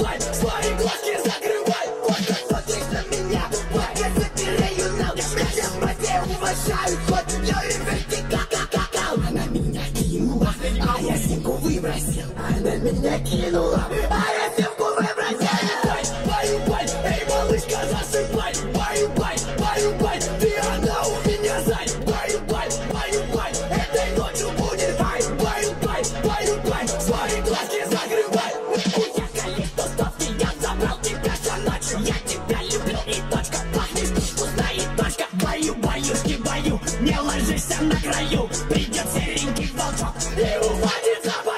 бай, свои глазки закрывай. Вот как смотришь на меня, вот я забираю на меня все уважают, хоть я и вертикал. Она меня кинула, а я симку выбросил. Она меня кинула, а я симку выбросил. Баю-бай, эй, малышка, засыпай. Баю-бай, ты она у меня зай. Баю-бай, этой ночью будет ай. Баю-бай, свои глазки закрывай. Я коллекtor ставки, я забрал тебя за ночью. Я тебя люблю и точка, пахнешь вкусно и точка. Баюшки, баю, не ложишься на краю. Придет серенький волчок и ухватится.